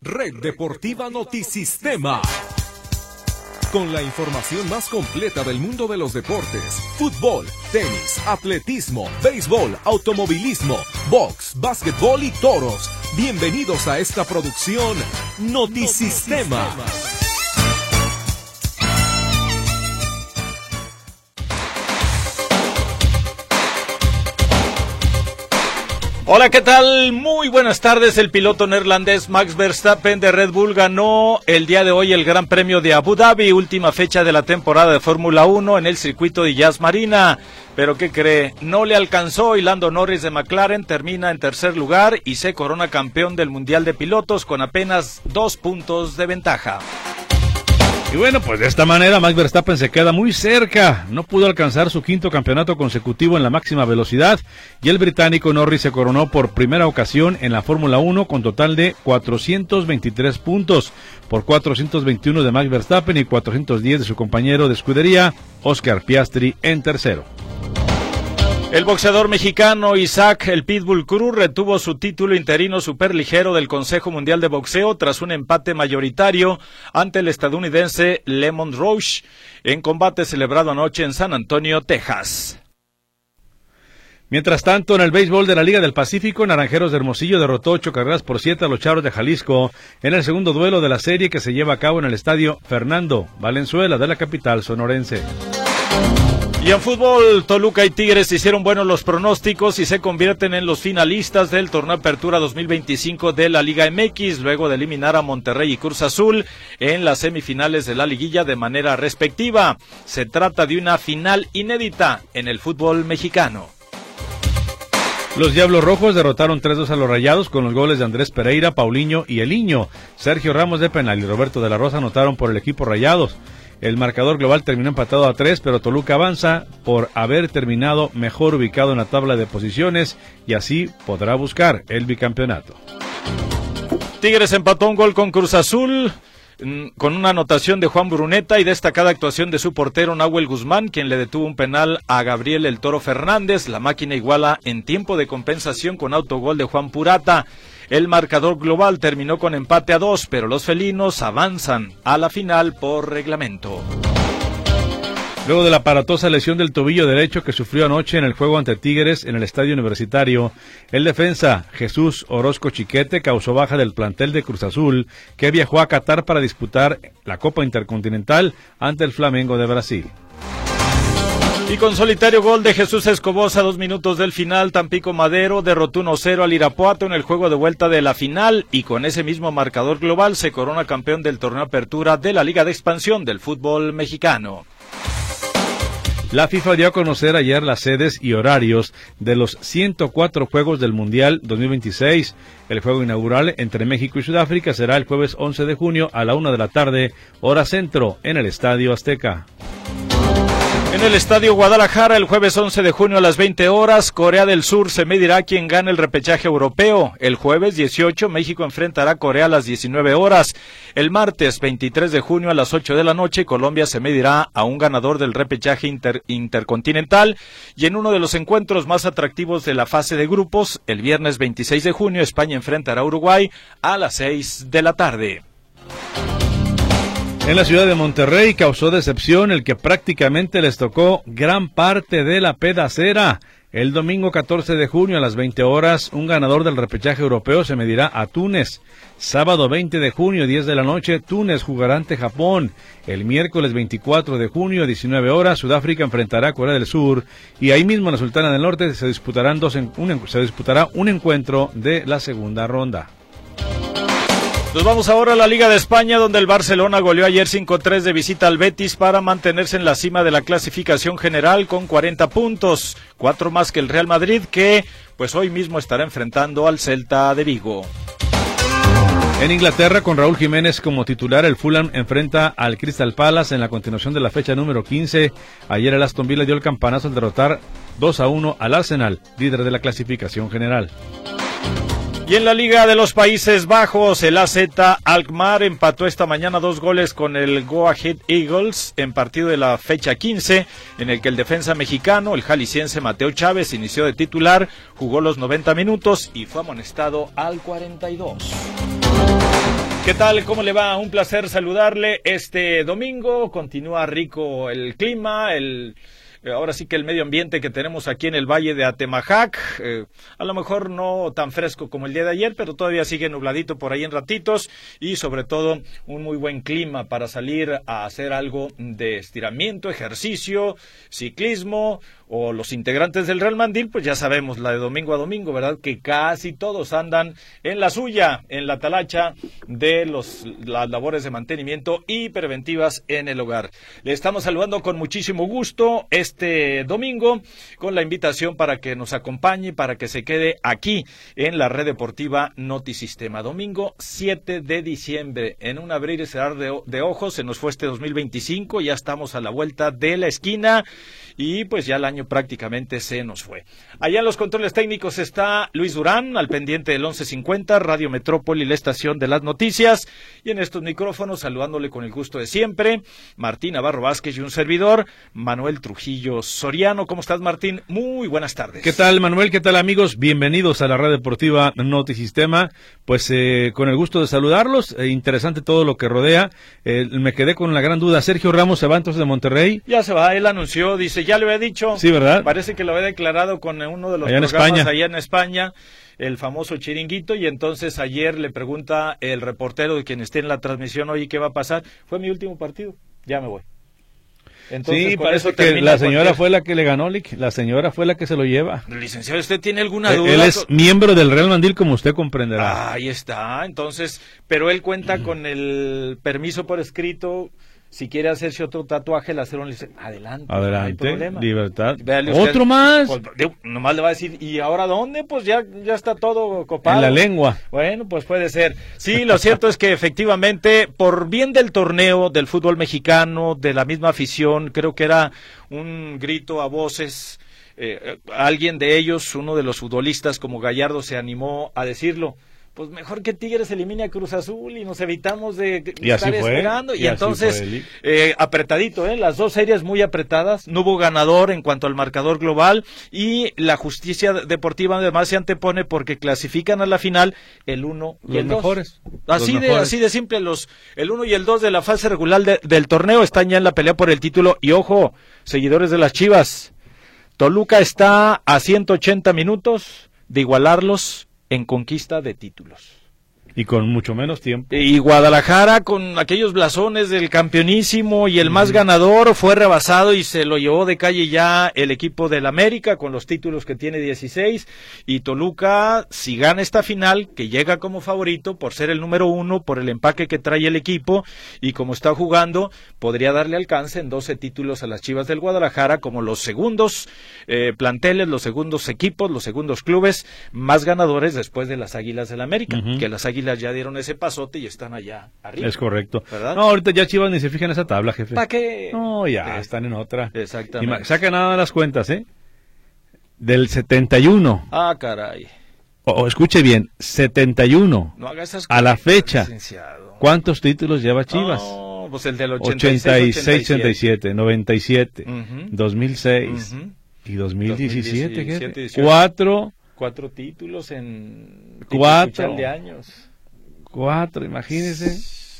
Red Deportiva Notisistema. Con la información más completa del mundo de los deportes: fútbol, tenis, atletismo, béisbol, automovilismo, box, básquetbol y toros. Bienvenidos a esta producción Notisistema. Hola, ¿qué tal? Muy buenas tardes. El piloto neerlandés Max Verstappen de Red Bull ganó el día de hoy el Gran Premio de Abu Dhabi, última fecha de la temporada de Fórmula 1 en el circuito de Yas Marina. Pero ¿qué cree? No le alcanzó y Lando Norris de McLaren termina en tercer lugar y se corona campeón del Mundial de Pilotos con apenas 2 puntos de ventaja. Y bueno, pues de esta manera Max Verstappen se queda muy cerca, no pudo alcanzar su 5º campeonato consecutivo en la máxima velocidad y el británico Norris se coronó por primera ocasión en la Fórmula 1 con total de 423 puntos, por 421 de Max Verstappen y 410 de su compañero de escudería, Oscar Piastri, en tercero. El boxeador mexicano Isaac El Pitbull Cruz retuvo su título interino superligero del Consejo Mundial de Boxeo tras un empate mayoritario ante el estadounidense Lemon Roche en combate celebrado anoche en San Antonio, Texas. Mientras tanto, en el béisbol de la Liga del Pacífico, Naranjeros de Hermosillo derrotó 8 carreras por 7 a los Charros de Jalisco en el segundo duelo de la serie que se lleva a cabo en el estadio Fernando Valenzuela de la capital sonorense. Y en fútbol, Toluca y Tigres hicieron buenos los pronósticos y se convierten en los finalistas del Torneo Apertura 2025 de la Liga MX, luego de eliminar a Monterrey y Cruz Azul en las semifinales de la liguilla de manera respectiva. Se trata de una final inédita en el fútbol mexicano. Los Diablos Rojos derrotaron 3-2 a los Rayados con los goles de Andrés Pereira, Paulinho y Eliño. Sergio Ramos de penal y Roberto de la Rosa anotaron por el equipo Rayados. El marcador global terminó empatado a 3, pero Toluca avanza por haber terminado mejor ubicado en la tabla de posiciones y así podrá buscar el bicampeonato. Tigres empató un gol con Cruz Azul con una anotación de Juan Bruneta y destacada actuación de su portero Nahuel Guzmán, quien le detuvo un penal a Gabriel El Toro Fernández. La máquina iguala en tiempo de compensación con autogol de Juan Purata. El marcador global terminó con empate a 2, pero los felinos avanzan a la final por reglamento. Luego de la aparatosa lesión del tobillo derecho que sufrió anoche en el juego ante Tigres en el Estadio Universitario, el defensa Jesús Orozco Chiquete causó baja del plantel de Cruz Azul, que viajó a Qatar para disputar la Copa Intercontinental ante el Flamengo de Brasil. Y con solitario gol de Jesús Escobosa a 2 minutos del final, Tampico Madero derrotó 1-0 al Irapuato en el juego de vuelta de la final y con ese mismo marcador global se corona campeón del Torneo Apertura de la Liga de Expansión del fútbol mexicano. La FIFA dio a conocer ayer las sedes y horarios de los 104 Juegos del Mundial 2026. El juego inaugural entre México y Sudáfrica será el jueves 11 de junio a la 1 de la tarde, hora centro, en el Estadio Azteca. En el Estadio Guadalajara, el jueves 11 de junio a las 20 horas, Corea del Sur se medirá quien gane el repechaje europeo. El jueves 18, México enfrentará a Corea a las 19 horas. El martes 23 de junio a las 8 de la noche, Colombia se medirá a un ganador del repechaje intercontinental. Y en uno de los encuentros más atractivos de la fase de grupos, el viernes 26 de junio, España enfrentará a Uruguay a las 6 de la tarde. En la ciudad de Monterrey causó decepción el que prácticamente les tocó gran parte de la pedacera. El domingo 14 de junio a las 20 horas, un ganador del repechaje europeo se medirá a Túnez. Sábado 20 de junio, 10 de la noche, Túnez jugará ante Japón. El miércoles 24 de junio, 19 horas, Sudáfrica enfrentará a Corea del Sur. Y ahí mismo en la Sultana del Norte se disputará un encuentro de la segunda ronda. Nos vamos ahora a la Liga de España, donde el Barcelona goleó ayer 5-3 de visita al Betis para mantenerse en la cima de la clasificación general con 40 puntos, 4 más que el Real Madrid, que pues hoy mismo estará enfrentando al Celta de Vigo. En Inglaterra, con Raúl Jiménez como titular, el Fulham enfrenta al Crystal Palace en la continuación de la fecha número 15. Ayer el Aston Villa dio el campanazo al derrotar 2-1 al Arsenal, líder de la clasificación general. Y en la Liga de los Países Bajos, el AZ Alkmaar empató esta mañana 2 goles con el Go Ahead Eagles en partido de la fecha 15, en el que el defensa mexicano, el jalisciense Mateo Chávez, inició de titular, jugó los 90 minutos y fue amonestado al 42. ¿Qué tal? ¿Cómo le va? Un placer saludarle este domingo. Continúa rico el clima, ahora sí que el medio ambiente que tenemos aquí en el Valle de Atemajac, a lo mejor no tan fresco como el día de ayer, pero todavía sigue nubladito por ahí en ratitos y sobre todo un muy buen clima para salir a hacer algo de estiramiento, ejercicio, ciclismo o los integrantes del Real Mandil, pues ya sabemos, la de domingo a domingo, ¿verdad? Que casi todos andan en la suya, en la talacha de las labores de mantenimiento y preventivas en el hogar. Le estamos saludando con muchísimo gusto este domingo con la invitación para que nos acompañe, para que se quede aquí en la red deportiva Notisistema. Domingo 7 de diciembre, en un abrir y cerrar de ojos, se nos fue este 2025, ya estamos a la vuelta de la esquina y pues ya el año prácticamente se nos fue. Allá en los controles técnicos está Luis Durán, al pendiente del 1150, Radio Metrópoli, la estación de las noticias, y en estos micrófonos saludándole con el gusto de siempre, Martín Navarro Vázquez y un servidor, Manuel Trujillo Soriano. ¿Cómo estás, Martín? Muy buenas tardes. ¿Qué tal, Manuel? ¿Qué tal, amigos? Bienvenidos a la red deportiva Notisistema. Pues con el gusto de saludarlos, interesante todo lo que rodea. Me quedé con la gran duda, ¿Sergio Ramos se va entonces de Monterrey? Ya se va, él anunció, dice, ya le había dicho. Sí, ¿verdad? Parece que lo había declarado con uno de los allá programas allá en España, el famoso Chiringuito, y entonces ayer le pregunta el reportero de quien esté en la transmisión, oye, ¿qué va a pasar? Fue mi último partido, ya me voy. Entonces, sí, parece que la señora fue la que le ganó, la señora fue la que se lo lleva. Licenciado, ¿usted tiene alguna duda? Él es miembro del Real Mandil, como usted comprenderá. Ahí está, entonces, pero él cuenta con el permiso por escrito. Si quiere hacerse otro tatuaje, le hacen adelante, no hay problema. Libertad. Usted, ¿otro más? Pues, nomás le va a decir, ¿y ahora dónde? Pues ya está todo copado. En la lengua. Bueno, pues puede ser. Sí, lo cierto es que efectivamente, por bien del torneo, del fútbol mexicano, de la misma afición, creo que era un grito a voces. Alguien de ellos, uno de los futbolistas como Gallardo, se animó a decirlo. Pues mejor que Tigres elimine a Cruz Azul y nos evitamos de estar esperando. Y entonces, apretadito, las dos series muy apretadas, no hubo ganador en cuanto al marcador global y la justicia deportiva además se antepone porque clasifican a la final el 1 y el 2. Mejores. Así de simple, el 1 y el 2 de la fase regular del torneo están ya en la pelea por el título. Y ojo, seguidores de las Chivas, Toluca está a 180 minutos de igualarlos en conquista de títulos. Y con mucho menos tiempo. Y Guadalajara, con aquellos blasones del campeonísimo y el más ganador, fue rebasado y se lo llevó de calle ya el equipo del América con los títulos que tiene 16. Y Toluca, si gana esta final, que llega como favorito por ser el número 1, por el empaque que trae el equipo y como está jugando, podría darle alcance en 12 títulos a las Chivas del Guadalajara como los segundos planteles, los segundos equipos, los segundos clubes más ganadores después de las Águilas del América, que las Águilas ya dieron ese pasote y están allá arriba. Es correcto. ¿Verdad? No, ahorita ya Chivas ni se fijan en esa tabla, jefe. ¿Para qué? No, ya están en otra. Exactamente. Saca nada de las cuentas, Del 71. Ah, caray. Escuche bien, 71. No haga esas a la fecha. Licenciado. ¿Cuántos títulos lleva Chivas? No, pues el del 86, 87, 97, 2006 y 2017, jefe. 4 títulos en 4 de años. 4, imagínese.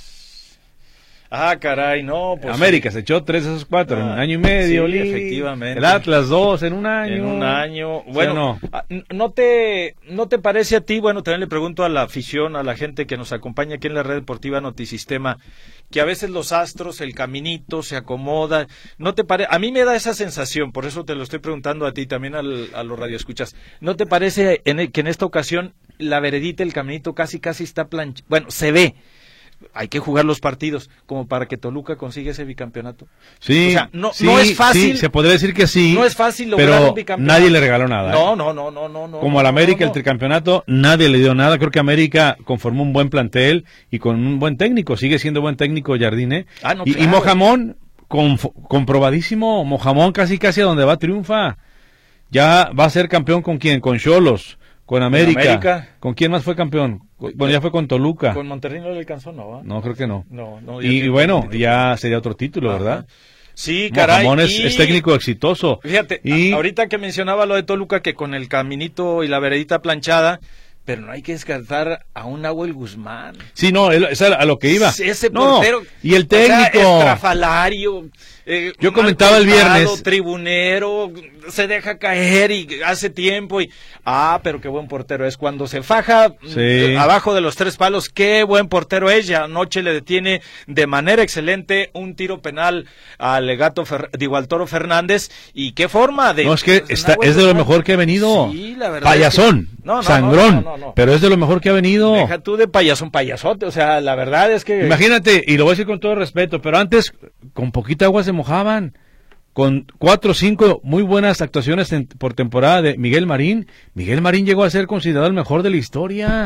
Ah, caray, no. Pues América se echó 3 de esos 4 en un año y medio. Sí, efectivamente. El Atlas 2 en un año. En un año. Bueno, ¿sí no te parece a ti? Bueno, también le pregunto a la afición, a la gente que nos acompaña aquí en la red deportiva Notisistema, que a veces los astros, el caminito se acomoda. ¿No te parece? A mí me da esa sensación, por eso te lo estoy preguntando a ti también a los radioescuchas. ¿No te parece que en esta ocasión la veredita, el caminito casi está planchado? Bueno, se ve. Hay que jugar los partidos como para que Toluca consiga ese bicampeonato. Sí, o sea, no es fácil. Sí, se podría decir que sí. No es fácil lograr un bicampeonato. Pero nadie le regaló nada. No. Como al América el tricampeonato, nadie le dio nada. Creo que América conformó un buen plantel y con un buen técnico. Sigue siendo buen técnico Jardine. Claro. Y Mojamón, comprobadísimo. Mojamón casi a donde va triunfa. Ya va a ser campeón ¿con quién? Con Xolos. Con América. ¿Con quién más fue campeón? Bueno, ya fue con Toluca. Con Monterrey no le alcanzó, ¿no? No, creo que no. No, y bueno, ya sería otro título, ¿verdad? Sí, caray. Mojamón es técnico exitoso. Fíjate, ahorita que mencionaba lo de Toluca, que con el caminito y la veredita planchada, pero no hay que descartar a un Nahuel Guzmán. Sí, no, es a lo que iba. Ese portero. Y el técnico. Estrafalario. Yo comentaba el viernes. Tribunero, se deja caer y hace tiempo. Pero qué buen portero es. Cuando se faja abajo de los 3 palos, qué buen portero es. Ya anoche le detiene de manera excelente un tiro penal al al Toro Fernández. Y qué forma de. No, es que es de lo mejor que ha venido. Sí, la verdad. Payasón. Sangrón. No. Pero es de lo mejor que ha venido. Deja tú de payasote. O sea, la verdad es que. Imagínate, y lo voy a decir con todo respeto, pero antes, con poquita agua se mojaban. Con 4 o 5 muy buenas actuaciones por temporada de Miguel Marín. Miguel Marín llegó a ser considerado el mejor de la historia.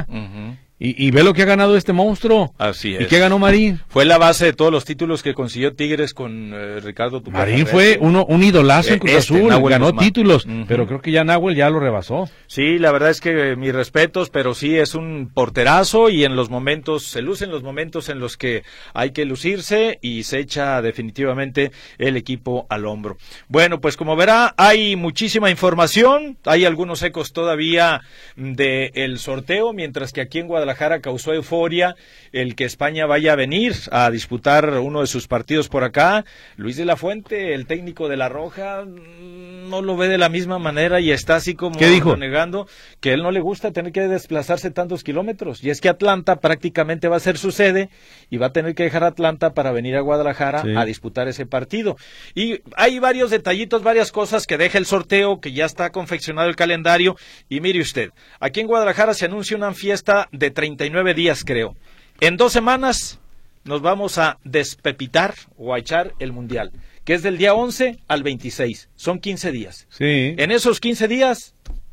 Y ve lo que ha ganado este monstruo. Así es. ¿Y qué ganó Marín? Fue la base de todos los títulos que consiguió Tigres con Ricardo Tucán. Marín fue un idolazo en Cruz Azul, ganó títulos, pero creo que ya Nahuel ya lo rebasó. Sí, la verdad es que mis respetos, pero sí es un porterazo y en los momentos, se lucen los momentos en los que hay que lucirse y se echa definitivamente el equipo al hombro. Bueno, pues como verá, hay muchísima información, hay algunos ecos todavía del sorteo, mientras que aquí en Guadalajara causó euforia el que España vaya a venir a disputar uno de sus partidos por acá. Luis de la Fuente, el técnico de La Roja, no lo ve de la misma manera y está así como negando que él no le gusta tener que desplazarse tantos kilómetros. Y es que Atlanta prácticamente va a ser su sede y va a tener que dejar Atlanta para venir a Guadalajara a disputar ese partido. Y hay varios detallitos, varias cosas que deja el sorteo, que ya está confeccionado el calendario. Y mire usted, aquí en Guadalajara se anuncia una fiesta de 39 días, creo. En 2 semanas nos vamos a despepitar o a echar el Mundial, que es del día 11 al 26. Son 15 días. Sí. En esos 15 días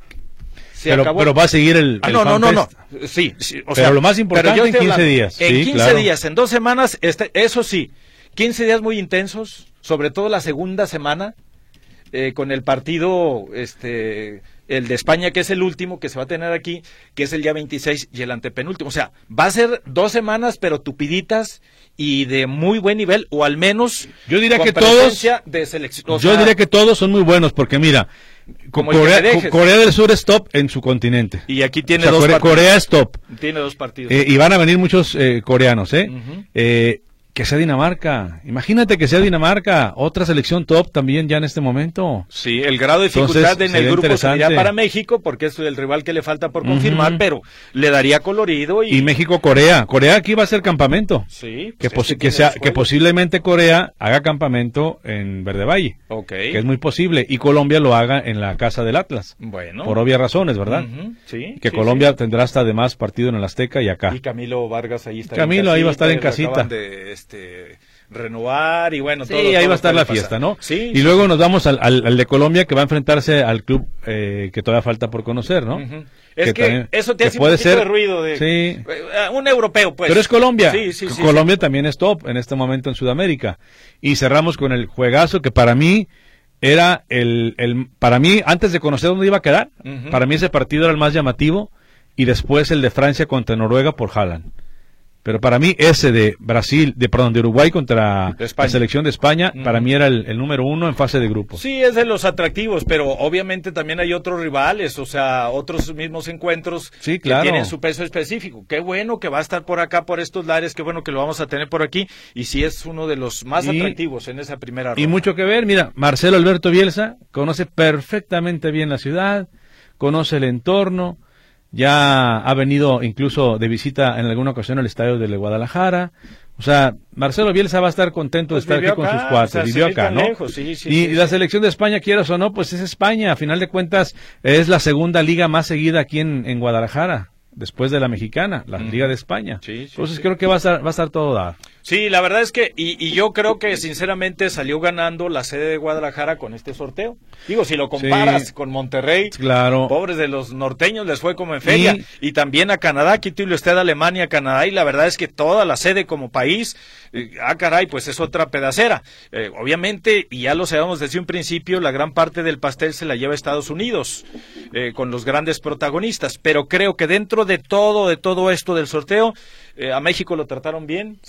se acabó. Pero va a seguir el No. Sí, o sea, pero lo más importante en 15 días. En 15 días, en 2 semanas, eso sí, 15 días muy intensos, sobre todo la segunda semana, con el partido, el de España, que es el último que se va a tener aquí, que es el día 26 y el antepenúltimo. O sea, va a ser 2 semanas, pero tupiditas y de muy buen nivel, o al menos yo diría con que presencia de selección. Yo diría que todos son muy buenos, porque mira, Corea del Sur es top en su continente. Y aquí tiene 2 partidos. Corea es top. Tiene 2 partidos. Y van a venir muchos coreanos, que sea Dinamarca. Imagínate que sea Dinamarca, otra selección top también ya en este momento. Sí, el grado de dificultad en el grupo sería para México, porque es el rival que le falta por confirmar, pero le daría colorido. Y México-Corea. Corea aquí va a ser campamento. Sí. Pues que posiblemente Corea haga campamento en Verde Valle. Que es muy posible. Y Colombia lo haga en la casa del Atlas. Bueno. Por obvias razones, ¿verdad? Sí. Que Colombia tendrá hasta además partido en el Azteca y acá. Y Camilo Vargas ahí está. Camilo ahí va a estar en casita. Renovar y bueno, todo. Sí, ahí va a estar la fiesta, ¿no? Sí. Y luego nos vamos al de Colombia, que va a enfrentarse al club que todavía falta por conocer, ¿no? Es que también, eso te hace un poquito de ruido de un europeo, pues. Pero es Colombia. Sí, Colombia también es top en este momento en Sudamérica. Y cerramos con el juegazo que para mí era para mí, antes de conocer dónde iba a quedar, para mí ese partido era el más llamativo, y después el de Francia contra Noruega por Haaland. Pero para mí ese de Uruguay contra la selección de España, para mí era el número 1 en fase de grupo. Sí, es de los atractivos, pero obviamente también hay otros rivales, o sea, otros mismos encuentros que tienen su peso específico. Qué bueno que va a estar por acá, por estos lares, qué bueno que lo vamos a tener por aquí, y sí es uno de los más atractivos en esa primera ronda. Y mucho que ver, mira, Marcelo Alberto Bielsa conoce perfectamente bien la ciudad, conoce el entorno. Ya ha venido incluso de visita en alguna ocasión al estadio de Guadalajara. O sea, Marcelo Bielsa va a estar contento de estar aquí con sus cuates. Vivió acá, ¿no? Y la selección de España, quieras o no, pues es España. A final de cuentas, es la segunda liga más seguida aquí en Guadalajara, después de la mexicana, la Liga de España. Entonces creo que va a estar todo dado. Sí, la verdad es que, y yo creo que sinceramente salió ganando la sede de Guadalajara con este sorteo. Digo, si lo comparas con Monterrey, pobres de los norteños, les fue como en feria. Y también a Canadá, quítale usted a Alemania, Canadá, y la verdad es que toda la sede como país, caray, pues es otra pedacera. Obviamente, y ya lo sabemos desde un principio, la gran parte del pastel se la lleva Estados Unidos, con los grandes protagonistas. Pero creo que dentro de todo esto del sorteo, a México lo trataron bien, sale bien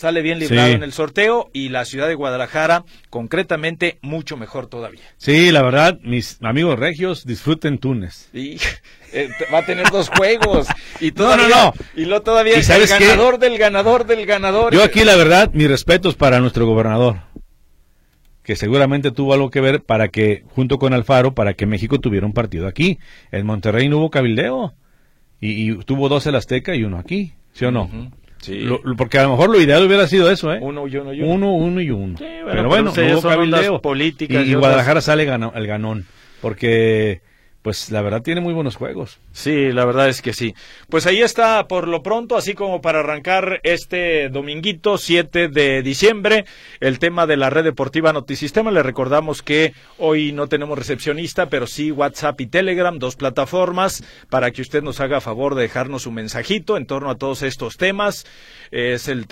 librado en el sorteo, y la ciudad de Guadalajara, concretamente, mucho mejor todavía. Sí, la verdad, mis amigos regios, disfruten Túnez. Y va a tener 2 juegos. Y todavía, no. Y lo todavía es el ganador del ganador. Yo aquí, la verdad, mis respetos para nuestro gobernador, que seguramente tuvo algo que ver para que, junto con Alfaro, para que México tuviera un partido aquí. En Monterrey no hubo cabildeo, y tuvo 2 el Azteca y 1 aquí, ¿sí o no? Sí. Porque a lo mejor lo ideal hubiera sido eso, ¿eh? 1 y 1 y 1. 1 y 1. Sí, pero bueno, no hubo cabildeo. Políticas y Guadalajara sale el ganón, porque pues la verdad tiene muy buenos juegos. Sí, la verdad es que sí. Pues ahí está por lo pronto, así como para arrancar este dominguito 7 de diciembre, el tema de la red deportiva Notisistema. Le recordamos que hoy no tenemos recepcionista, pero sí WhatsApp y Telegram, 2 plataformas, para que usted nos haga favor de dejarnos un mensajito en torno a todos estos temas. Es el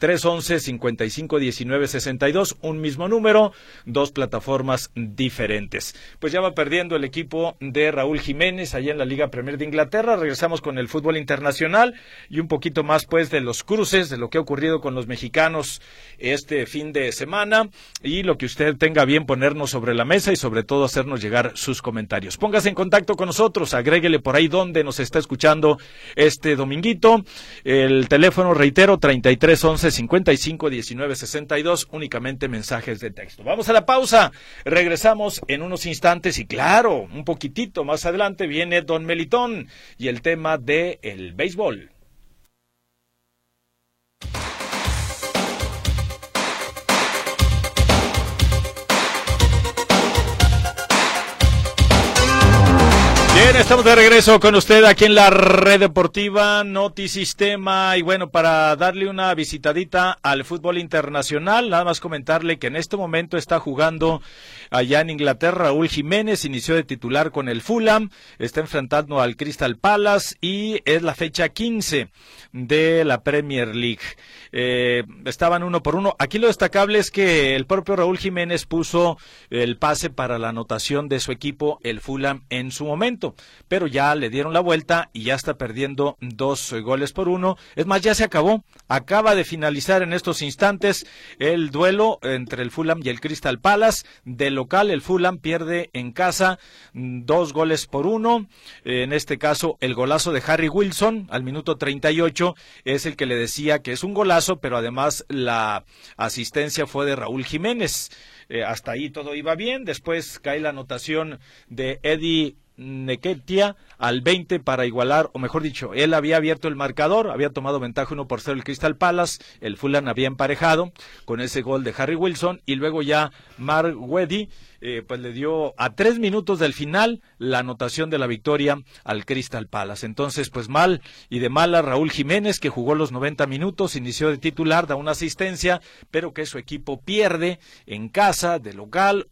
3311-5519-62, un mismo número, 2 plataformas diferentes. Pues ya va perdiendo el equipo de Raúl Jiménez allá en la Liga Premier de Inglaterra. Regresamos con el fútbol internacional y un poquito más pues de los cruces, de lo que ha ocurrido con los mexicanos este fin de semana, y lo que usted tenga bien ponernos sobre la mesa, y sobre todo hacernos llegar sus comentarios. Póngase en contacto con nosotros, agréguele por ahí donde nos está escuchando este dominguito. El teléfono, reitero, 3311-5519-62, únicamente mensajes de texto. Vamos a la pausa, regresamos en unos instantes, y claro, un poquitito más adelante viene Don Melitón y el tema de el béisbol. Bien, estamos de regreso con usted aquí en la red deportiva Notisistema, y bueno, para darle una visitadita al fútbol internacional, nada más comentarle que en este momento está jugando allá en Inglaterra Raúl Jiménez, inició de titular con el Fulham, está enfrentando al Crystal Palace y es la fecha 15 de la Premier League. Estaban 1-1. Aquí lo destacable es que el propio Raúl Jiménez puso el pase para la anotación de su equipo, el Fulham, en su momento, pero ya le dieron la vuelta y ya está perdiendo 2-1. Es más, ya se acaba de finalizar en estos instantes el duelo entre el Fulham y el Crystal Palace. De local, el Fulham pierde en casa 2-1. En este caso, el golazo de Harry Wilson al minuto 38 es el que le decía que es un golazo, pero además la asistencia fue de Raúl Jiménez. Hasta ahí todo iba bien. Después cae la anotación de Eddie Nketiah al 20 para igualar, o mejor dicho, él había abierto el marcador, había tomado ventaja 1-0 el Crystal Palace, el Fulham había emparejado con ese gol de Harry Wilson, y luego ya Mark Weddy pues le dio a 3 minutos del final la anotación de la victoria al Crystal Palace. Entonces, pues mal y de mala Raúl Jiménez, que jugó los 90 minutos, inició de titular, da una asistencia, pero que su equipo pierde en casa, de local,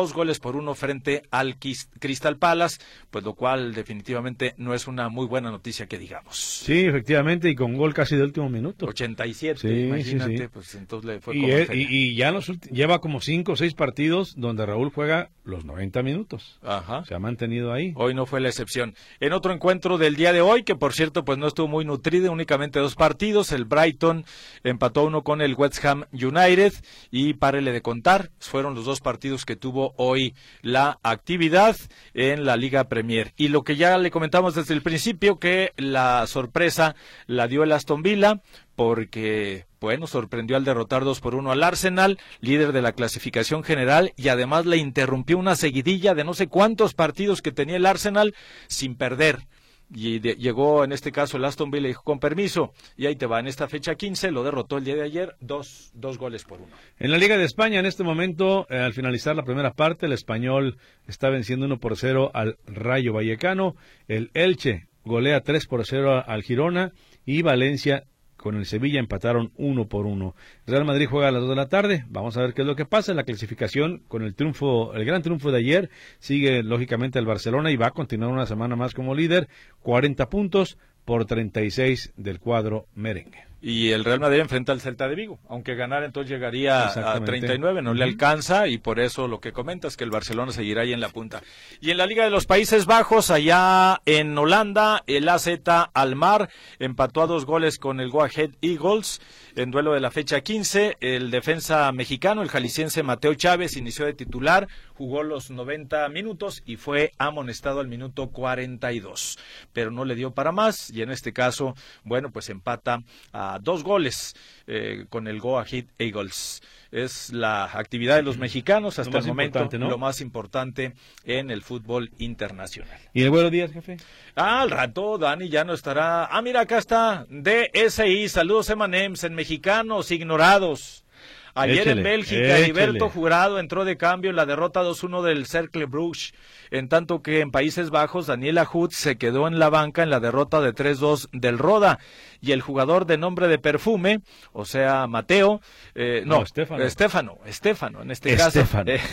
2-1 frente al Crystal Palace, pues lo cual definitivamente no es una muy buena noticia que digamos. Sí, efectivamente, y con gol casi de último minuto. 87, sí, imagínate, sí. Pues entonces le fue y ya lleva como 5 o 6 partidos donde Raúl juega los 90 minutos. Ajá. Se ha mantenido ahí. Hoy no fue la excepción. En otro encuentro del día de hoy, que por cierto pues no estuvo muy nutrido, únicamente 2 partidos, el Brighton empató 1 con el West Ham United, y párele de contar, fueron los 2 partidos que tuvo hoy la actividad en la Liga Premier. Y lo que ya le comentamos desde el principio, que la sorpresa la dio el Aston Villa, porque, bueno, sorprendió al derrotar 2-1 al Arsenal, líder de la clasificación general, y además le interrumpió una seguidilla de no sé cuántos partidos que tenía el Arsenal sin perder. Y llegó en este caso el Aston Villa y dijo, con permiso, y ahí te va, en esta fecha 15 lo derrotó el día de ayer, 2-1. En la Liga de España, en este momento, al finalizar la primera parte, el Español está venciendo 1-0 al Rayo Vallecano, el Elche golea 3-0 al Girona, y Valencia con el Sevilla empataron 1-1. Real Madrid juega a las 2 de la tarde. Vamos a ver qué es lo que pasa. En la clasificación, con el gran triunfo de ayer, sigue lógicamente el Barcelona y va a continuar una semana más como líder. 40 puntos por 36 del cuadro merengue. y el Real Madrid enfrenta al Celta de Vigo. Aunque ganara, entonces llegaría a 39, no le alcanza, y por eso lo que comentas, que el Barcelona seguirá ahí en la punta. Y en la Liga de los Países Bajos, allá en Holanda, el AZ Alkmaar empató a 2 goles con el Go Ahead Eagles en duelo de la fecha 15. El defensa mexicano, el jalisciense Mateo Chávez, inició de titular, jugó los 90 minutos y fue amonestado al minuto 42, pero no le dio para más, y en este caso, bueno, pues empata a 2 goles con el Go Ahead Eagles. Es la actividad de los mexicanos hasta el momento, ¿no? Lo más importante en el fútbol internacional. ¿Y el Buenos Días, jefe? Al rato Dani ya no estará. Mira, acá está, DSI, saludos Emanems, en mexicanos ignorados. Ayer en Bélgica, Heriberto Jurado entró de cambio en la derrota 2-1 del Cercle Brugge, en tanto que en Países Bajos, Daniel Agut se quedó en la banca en la derrota de 3-2 del Roda, y el jugador de nombre de Perfume, o sea, Mateo, Estefano, en este caso,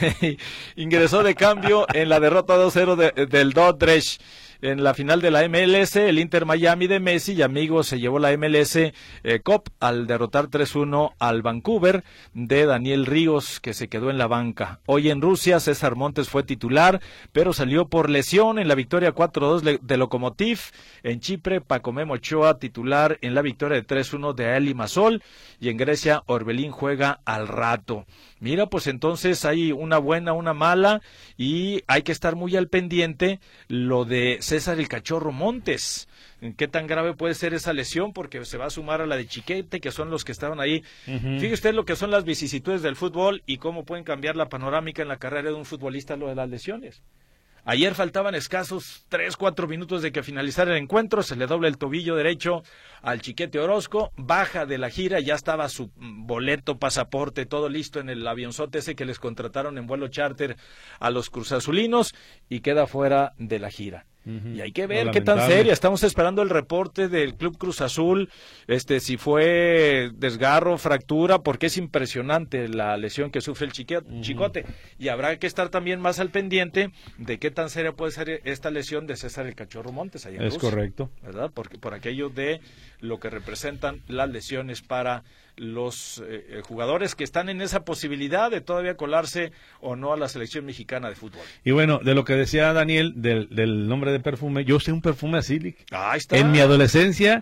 ingresó de cambio en la derrota 2-0 del Dordrecht. En la final de la MLS, el Inter Miami de Messi y amigos se llevó la MLS Cup al derrotar 3-1 al Vancouver de Daniel Ríos, que se quedó en la banca. Hoy en Rusia, César Montes fue titular, pero salió por lesión en la victoria 4-2 de Lokomotiv. En Chipre, Paco Memo Ochoa titular en la victoria de 3-1 de Ali Masol, y en Grecia, Orbelín juega al rato. Mira, pues entonces hay una buena, una mala, y hay que estar muy al pendiente lo de César el Cachorro Montes. ¿Qué tan grave puede ser esa lesión? Porque se va a sumar a la de Chiquete, que son los que estaban ahí. Fíjese usted lo que son las vicisitudes del fútbol y cómo pueden cambiar la panorámica en la carrera de un futbolista lo de las lesiones. Ayer faltaban escasos 3-4 minutos de que finalizara el encuentro, se le dobla el tobillo derecho al Chiquete Orozco, baja de la gira, ya estaba su boleto, pasaporte, todo listo en el avionzote ese que les contrataron en vuelo charter a los cruzazulinos, y queda fuera de la gira. Y hay que ver qué tan seria. Estamos esperando el reporte del Club Cruz Azul, si fue desgarro, fractura, porque es impresionante la lesión que sufre el Chicote. Y habrá que estar también más al pendiente de qué tan seria puede ser esta lesión de César el Cachorro Montes allá en Rusia. Es correcto. ¿Verdad? Porque por aquello de lo que representan las lesiones para los jugadores que están en esa posibilidad de todavía colarse o no a la selección mexicana de fútbol. Y bueno, de lo que decía Daniel, del nombre de perfume, yo usé un perfume así. Ahí está. En mi adolescencia,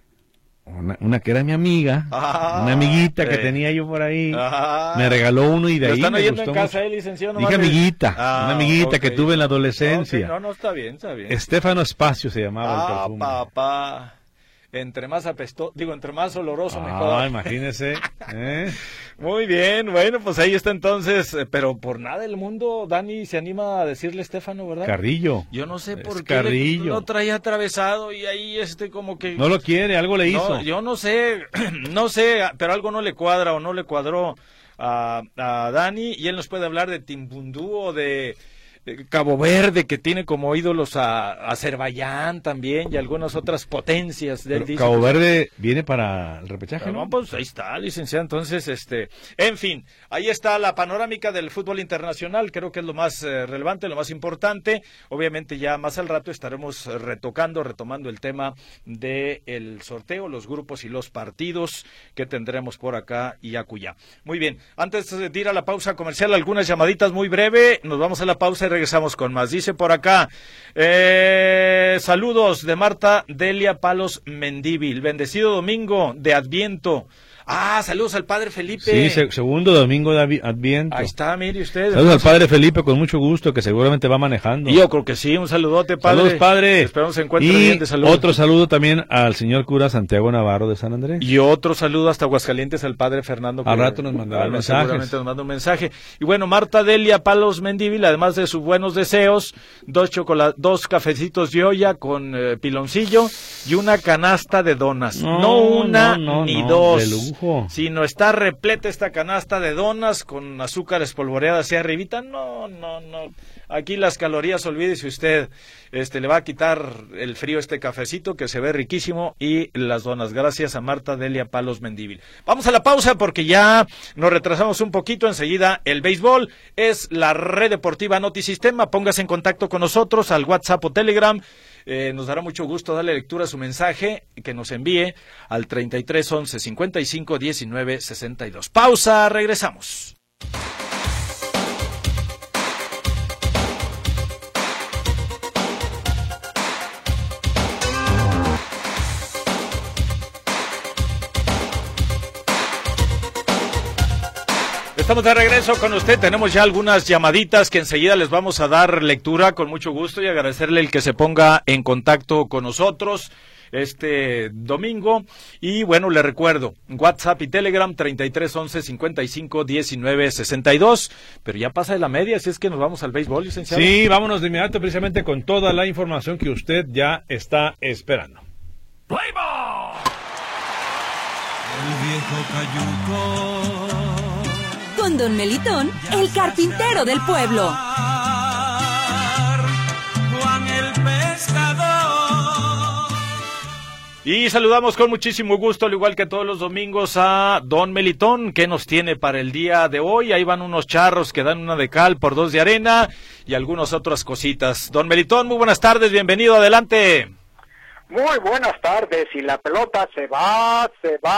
una que era mi amiga, una amiguita que tenía yo por ahí, me regaló uno y de ahí están me oyendo gustó en casa, mucho. Licenciado. Dije amiguita, una amiguita que tuve en la adolescencia. No, está bien. Estefano Espacio se llamaba el perfume. Papá. Entre más entre más oloroso mejor. Imagínese. Muy bien, bueno, pues ahí está entonces, pero por nada del mundo Dani se anima a decirle Estefano, ¿verdad? Carrillo. Yo no sé por qué lo traía atravesado y ahí como que... No lo quiere, algo le hizo. Yo no sé, pero algo no le cuadra o no le cuadró a Dani, y él nos puede hablar de Timbundú o de Cabo Verde, que tiene como ídolos a Azerbaiyán también y algunas otras potencias. Cabo Verde viene para el repechaje, ¿no? Pues ahí está, licenciado. Entonces, en fin, ahí está la panorámica del fútbol internacional. Creo que es lo más relevante, lo más importante. Obviamente ya más al rato estaremos retomando el tema del sorteo, los grupos y los partidos que tendremos por acá y acullá. Muy bien, antes de ir a la pausa comercial, algunas llamaditas muy breve. Nos vamos a la pausa y regresamos con más. Dice por acá, saludos de Marta Delia Palos Mendíbil. Bendecido domingo de Adviento. Saludos al padre Felipe. Sí, segundo domingo de Adviento. Ahí está, mire usted. Saludos al padre Felipe con mucho gusto, que seguramente va manejando. Y yo creo que sí, un saludote, padre. Saludos, padre. Esperamos se encuentre bien de salud. Otro saludo también al señor cura Santiago Navarro de San Andrés. Y otro saludo hasta Aguascalientes al padre Fernando. Al rato nos mandará mensajes. Seguramente nos manda un mensaje. Y bueno, Marta Delia Palos Mendíbil, además de sus buenos deseos, 2 cafecitos de olla con piloncillo y una canasta de donas. No una ni dos. De lujo. Sino está repleta esta canasta de donas con azúcar espolvoreada hacia arribita. No. Aquí las calorías, olvídese usted, le va a quitar el frío este cafecito que se ve riquísimo y las donas. Gracias a Marta Delia Palos Mendívil. Vamos a la pausa porque ya nos retrasamos un poquito. Enseguida el béisbol es la red deportiva Notisistema. Póngase en contacto con nosotros al WhatsApp o Telegram. Nos dará mucho gusto darle lectura a su mensaje que nos envíe al 33 11 55 19 62. Pausa, regresamos. Estamos de regreso con usted, tenemos ya algunas llamaditas que enseguida les vamos a dar lectura con mucho gusto y agradecerle el que se ponga en contacto con nosotros este domingo. Y bueno, le recuerdo, WhatsApp y Telegram 33 11 55 19 62, pero ya pasa de la media, así es que nos vamos al béisbol, licenciado. Sí, vámonos de inmediato precisamente con toda la información que usted ya está esperando. ¡Play ball! El viejo cayuco. Con Don Melitón, el carpintero del pueblo. Juan el pescador. Y saludamos con muchísimo gusto, al igual que todos los domingos, a Don Melitón, que nos tiene para el día de hoy. Ahí van unos charros que dan una de cal por 2 de arena y algunas otras cositas. Don Melitón, muy buenas tardes, bienvenido, adelante. Muy buenas tardes, y la pelota se va,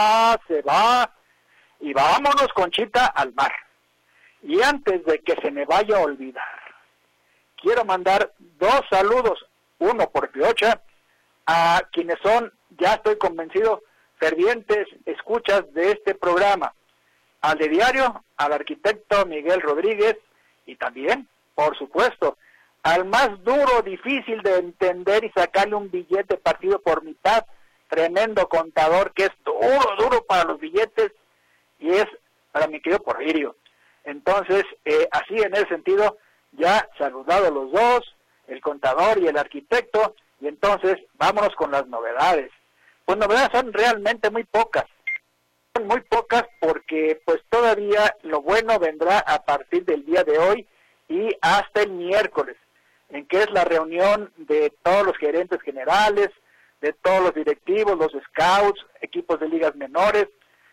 y vámonos, Conchita, al mar. Y antes de que se me vaya a olvidar, quiero mandar 2 saludos, uno por Piocha, a quienes son, ya estoy convencido, fervientes escuchas de este programa, al de diario, al arquitecto Miguel Rodríguez, y también, por supuesto, al más duro, difícil de entender y sacarle un billete partido por mitad, tremendo contador que es duro para los billetes, y es para mi querido Porfirio. Entonces, así en ese sentido, ya saludado a los dos, el contador y el arquitecto, y entonces vámonos con las novedades. Pues novedades son realmente muy pocas. Son muy pocas porque pues todavía lo bueno vendrá a partir del día de hoy y hasta el miércoles, en que es la reunión de todos los gerentes generales, de todos los directivos, los scouts, equipos de ligas menores,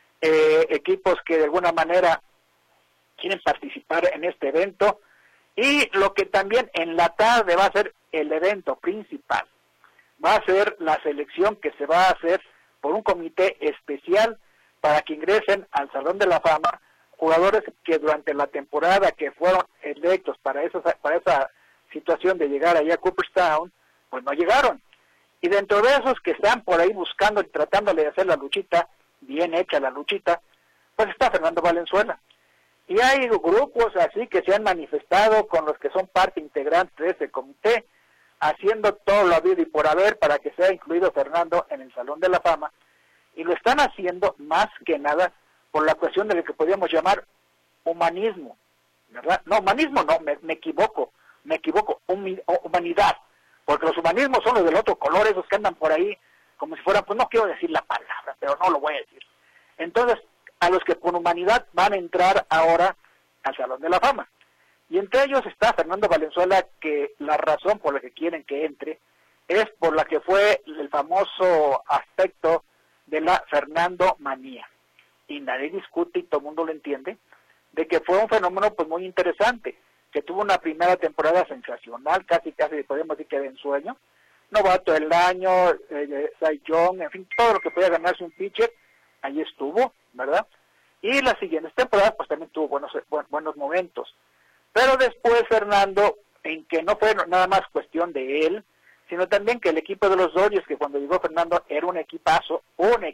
equipos que de alguna manera quieren participar en este evento, y lo que también en la tarde va a ser el evento principal, va a ser la selección que se va a hacer por un comité especial para que ingresen al Salón de la Fama jugadores que durante la temporada que fueron electos para esa situación de llegar allá a Cooperstown, pues no llegaron. Y dentro de esos que están por ahí buscando y tratándole de hacer la luchita, bien hecha la luchita, pues está Fernando Valenzuela. Y hay grupos así que se han manifestado con los que son parte integrante de ese comité, haciendo todo lo habido y por haber para que sea incluido Fernando en el Salón de la Fama, y lo están haciendo más que nada por la cuestión de lo que podríamos llamar humanismo, ¿verdad? No, humanismo no, me equivoco, humanidad, porque los humanismos son los del otro color, esos que andan por ahí como si fueran, pues no quiero decir la palabra, pero no lo voy a decir. Entonces, a los que por humanidad van a entrar ahora al Salón de la Fama. Y entre ellos está Fernando Valenzuela, que la razón por la que quieren que entre es por la que fue el famoso aspecto de la Fernando manía. Y nadie discute, y todo el mundo lo entiende, de que fue un fenómeno pues muy interesante, que tuvo una primera temporada sensacional, casi podemos decir que de ensueño, novato del año, Cy Young, en fin, todo lo que podía ganarse un pitcher, ahí estuvo, ¿verdad? Y las siguientes temporadas pues también tuvo buenos momentos. Pero después Fernando, en que no fue nada más cuestión de él, sino también que el equipo de los Dodgers, que cuando llegó Fernando era un equipazo,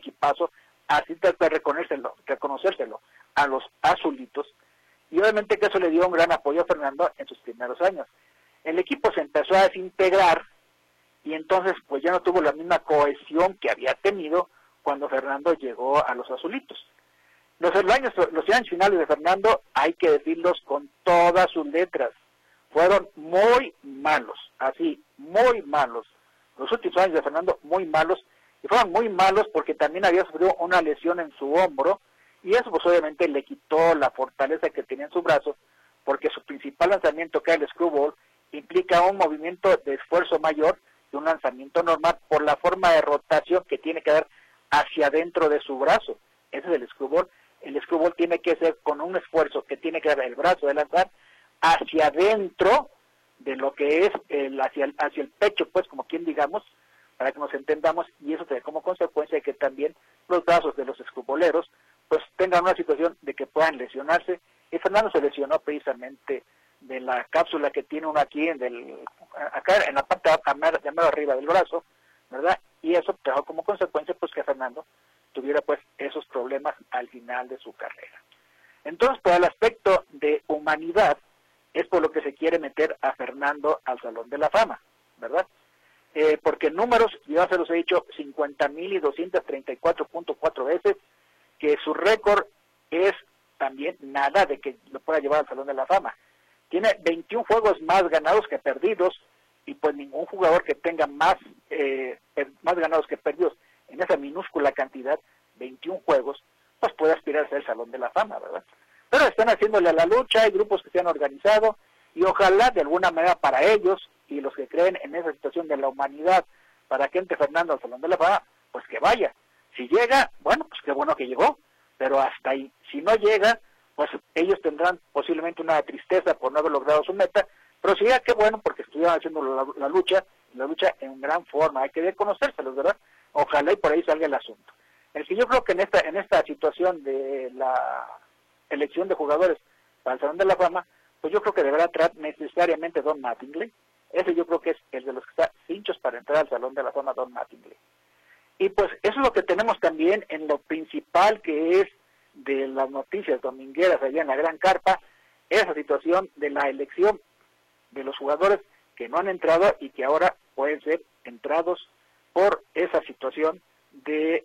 así trata de reconocérselo a los azulitos, y obviamente que eso le dio un gran apoyo a Fernando en sus primeros años. El equipo se empezó a desintegrar, y entonces pues ya no tuvo la misma cohesión que había tenido cuando Fernando llegó a los azulitos. Los años finales de Fernando, hay que decirlos con todas sus letras, fueron muy malos, así, muy malos. Los últimos años de Fernando, muy malos, y fueron muy malos porque también había sufrido una lesión en su hombro, y eso pues obviamente le quitó la fortaleza que tenía en su brazo, porque su principal lanzamiento, que era el screwball, implica un movimiento de esfuerzo mayor que un lanzamiento normal por la forma de rotación que tiene que dar hacia adentro de su brazo. Ese es el screwball. El screwball tiene que ser con un esfuerzo que tiene que dar el brazo de lanzar hacia adentro de lo que es hacia el pecho, pues, como quien digamos, para que nos entendamos, y eso tiene como consecuencia que también los brazos de los screwballeros pues tengan una situación de que puedan lesionarse. Y Fernando se lesionó precisamente de la cápsula que tiene uno aquí acá en la parte de mero arriba del brazo, ¿verdad? Y eso trajo como consecuencia pues que Fernando tuviera pues esos problemas al final de su carrera. Entonces, por el aspecto de humanidad, es por lo que se quiere meter a Fernando al Salón de la Fama, ¿verdad? Porque en números, yo se los he dicho 50,234.4 veces, que su récord es también nada de que lo pueda llevar al Salón de la Fama. Tiene 21 juegos más ganados que perdidos, y pues ningún jugador que tenga más ganados que perdidos en esa minúscula cantidad, 21 juegos, pues puede aspirar a ser el Salón de la Fama, ¿verdad? Pero están haciéndole a la lucha, hay grupos que se han organizado, y ojalá de alguna manera para ellos, y los que creen en esa situación de la humanidad, para que entre Fernando al Salón de la Fama, pues que vaya. Si llega, bueno, pues qué bueno que llegó, pero hasta ahí. Si no llega, pues ellos tendrán posiblemente una tristeza por no haber logrado su meta, pero si ya qué bueno, porque estuvieron haciendo la lucha en gran forma, hay que reconocérselos, ¿verdad? Ojalá y por ahí salga el asunto. El que yo creo que en esta situación de la elección de jugadores para el Salón de la Fama, pues yo creo que deberá entrar necesariamente Don Mattingly. Ese yo creo que es el de los que está pinchos para entrar al Salón de la Fama, Don Mattingly. Y pues eso es lo que tenemos también en lo principal que es de las noticias domingueras allá en la Gran Carpa, esa situación de la elección de los jugadores que no han entrado y que ahora pueden ser entrados por esa situación de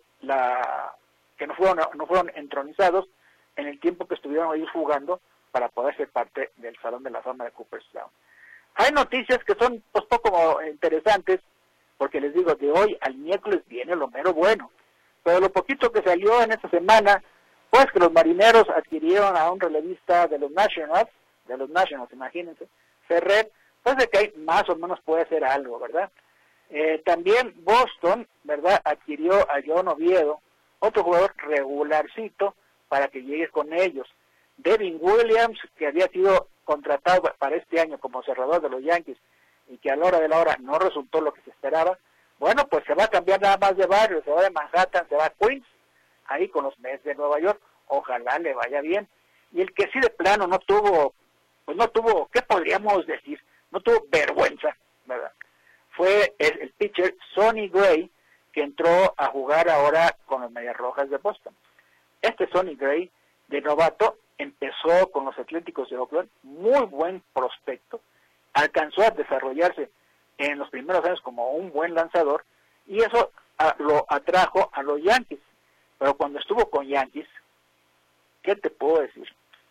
que no fueron entronizados en el tiempo que estuvieron ellos jugando para poder ser parte del Salón de la Fama de Cooperstown. Hay noticias que son pues poco interesantes, porque les digo, de hoy al miércoles viene lo mero bueno. Pero lo poquito que salió en esta semana, pues que los Marineros adquirieron a un relevista de los Nationals, imagínense, Ferrer, pues de que ahí más o menos puede ser algo, ¿verdad? También Boston, ¿verdad?, adquirió a John Oviedo, otro jugador regularcito, para que llegue con ellos. Devin Williams, que había sido contratado para este año como cerrador de los Yankees, y que a la hora de la hora no resultó lo que se esperaba, bueno, pues se va a cambiar nada más de barrio, se va de Manhattan, se va a Queens, ahí con los Mets de Nueva York, ojalá le vaya bien. Y el que sí de plano no tuvo, ¿qué podríamos decir? No tuvo vergüenza, ¿verdad? Fue el pitcher Sonny Gray, que entró a jugar ahora con los Medias Rojas de Boston. Este Sonny Gray, de novato, empezó con los Atléticos de Oakland, muy buen prospecto, alcanzó a desarrollarse en los primeros años como un buen lanzador, y eso lo atrajo a los Yankees. Pero cuando estuvo con Yankees, ¿qué te puedo decir?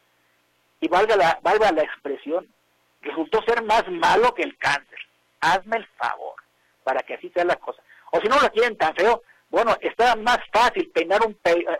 Y valga la expresión, resultó ser más malo que el cáncer. Hazme el favor, para que así sea la cosa. O si no lo quieren tan feo, bueno, está más fácil peinar un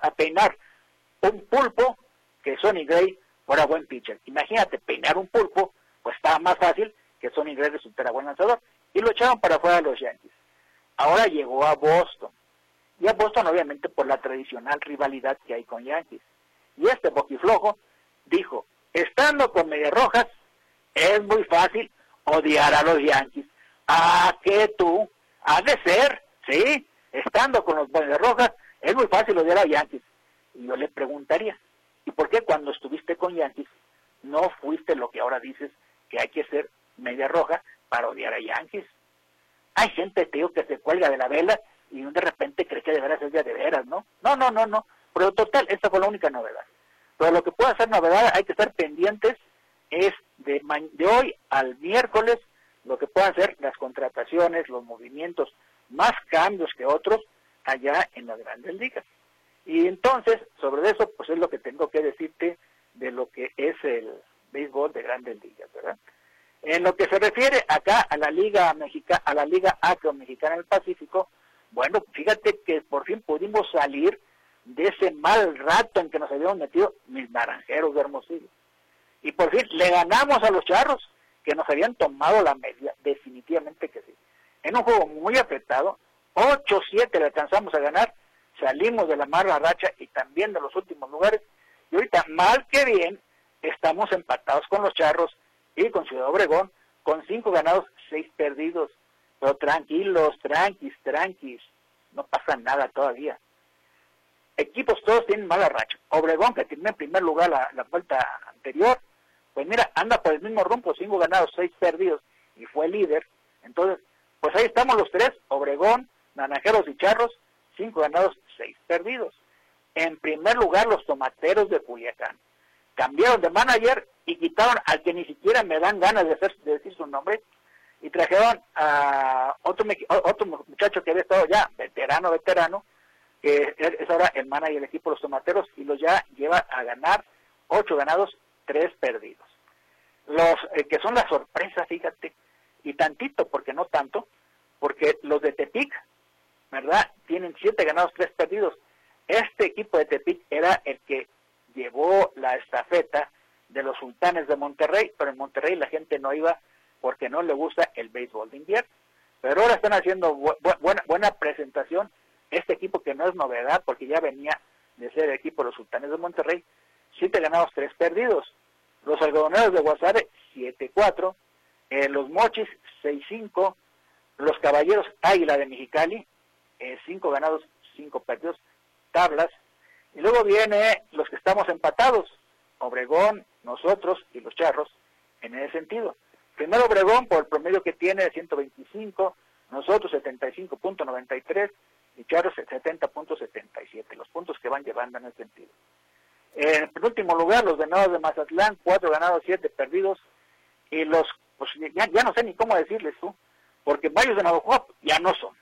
pulpo que Sonny Gray fuera buen pitcher. Imagínate, peinar un pulpo, pues estaba más fácil que Sonny Gray resultara buen lanzador. Y lo echaron para afuera de los Yankees. Ahora llegó a Boston. Y a Boston, obviamente, por la tradicional rivalidad que hay con Yankees. Y este boquiflojo dijo, estando con Medias Rojas, es muy fácil odiar a los Yankees. ¿A qué tú? Ha de ser, ¿sí? Estando con los Medias Rojas, es muy fácil odiar a Yankees. Y yo le preguntaría, ¿y por qué cuando estuviste con Yankees no fuiste lo que ahora dices que hay que ser Media Roja para odiar a Yankees? Hay gente, tío, que se cuelga de la vela y de repente cree que de veras es de veras, ¿no? No. Pero total, esta fue la única novedad. Pero lo que puede ser novedad, hay que estar pendientes, es de hoy al miércoles, lo que puedan ser las contrataciones, los movimientos, más cambios que otros allá en las Grandes Ligas. Y entonces, sobre eso, pues es lo que tengo que decirte de lo que es el béisbol de Grandes Ligas, ¿verdad? En lo que se refiere acá a la Liga Mexicana del Pacífico, bueno, fíjate que por fin pudimos salir de ese mal rato en que nos habíamos metido mis Naranjeros de Hermosillo. Y por fin le ganamos a los Charros, que nos habían tomado la media, definitivamente que sí. En un juego muy apretado, 8-7 le alcanzamos a ganar, salimos de la mala racha y también de los últimos lugares, y ahorita, mal que bien, estamos empatados con los Charros y con Ciudad Obregón, con 5 ganados, 6 perdidos, pero tranquilos, tranquis, no pasa nada todavía. Equipos todos tienen mala racha. Obregón, que terminó en primer lugar la vuelta anterior, pues mira, anda por el mismo rumbo, 5 ganados, 6 perdidos, y fue líder. Entonces, pues ahí estamos los tres, Obregón, Naranjeros y Charros, 5 ganados, 6 perdidos. En primer lugar, los Tomateros de Culiacán. Cambiaron de manager y quitaron al que ni siquiera me dan ganas de decir su nombre, y trajeron a otro muchacho que había estado ya, veterano, que es ahora el manager del equipo de los Tomateros, y los ya lleva a ganar 8 ganados, 3 perdidos. Los que son la sorpresa, fíjate, y tantito, porque no tanto, porque los de Tepic, ¿verdad?, tienen 7 ganados, 3 perdidos. Este equipo de Tepic era el que llevó la estafeta de los Sultanes de Monterrey, pero en Monterrey la gente no iba porque no le gusta el béisbol de invierno. Pero ahora están haciendo buena presentación. Este equipo, que no es novedad porque ya venía de ser el equipo de los Sultanes de Monterrey, 7 ganados, 3 perdidos. Los Algodoneros de Guasave, 7-4. Los Mochis, 6-5. Los Caballeros Águila de Mexicali, 5 ganados, 5 perdidos. Tablas. Y luego viene los que estamos empatados, Obregón, nosotros y los Charros, en ese sentido. Primero Obregón, por el promedio que tiene de 125, nosotros 75.93 y Charros 70.77, los puntos que van llevando en ese sentido. En penúltimo lugar, los Venados de Mazatlán, 4 ganados, 7 perdidos, y los, pues ya no sé ni cómo decirles tú, porque varios de Navajo ya no son.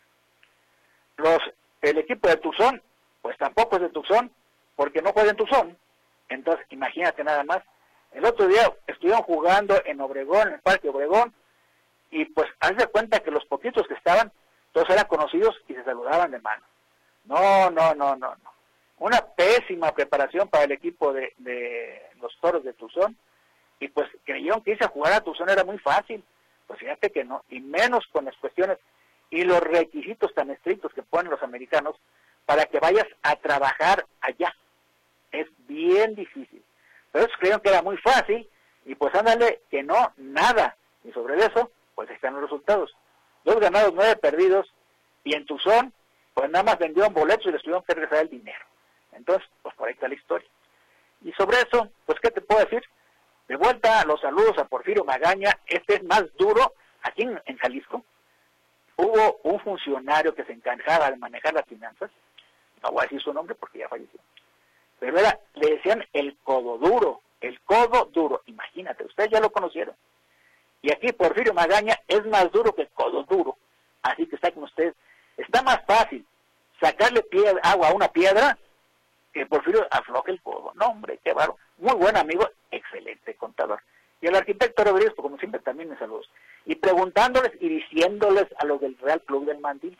El equipo de Tucson, pues tampoco es de Tucson, porque no juega en Tucson. Entonces, imagínate nada más. El otro día estuvieron jugando en Obregón, en el Parque Obregón, y pues haz de cuenta que los poquitos que estaban, todos eran conocidos y se saludaban de mano. No. Una pésima preparación para el equipo de los Toros de Tucson, y pues creyeron que irse a jugar a Tucson era muy fácil. Pues fíjate que no, y menos con las cuestiones y los requisitos tan estrictos que ponen los americanos para que vayas a trabajar allá. Es bien difícil. Pero ellos creyeron que era muy fácil, y pues ándale, que no, nada. Y sobre eso, pues están los resultados. 2 ganados, 9 perdidos, y en Tucson, pues nada más vendieron boletos y les tuvieron que regresar el dinero. Entonces, pues por ahí está la historia. Y sobre eso, pues ¿qué te puedo decir? De vuelta, los saludos a Porfirio Magaña. Este es más duro. Aquí en Jalisco hubo un funcionario que se encargaba de manejar las finanzas, no voy a decir su nombre porque ya falleció, pero le decían el codo duro, imagínate, ustedes ya lo conocieron. Y aquí Porfirio Magaña es más duro que codo duro, así que está con ustedes. Está más fácil sacarle agua a una piedra que Porfirio afloje el codo. No, hombre, qué bárbaro. Muy buen amigo, excelente contador. Y el arquitecto Rodríguez, como siempre, también me saludos. Y preguntándoles y diciéndoles a los del Real Club del Mandil,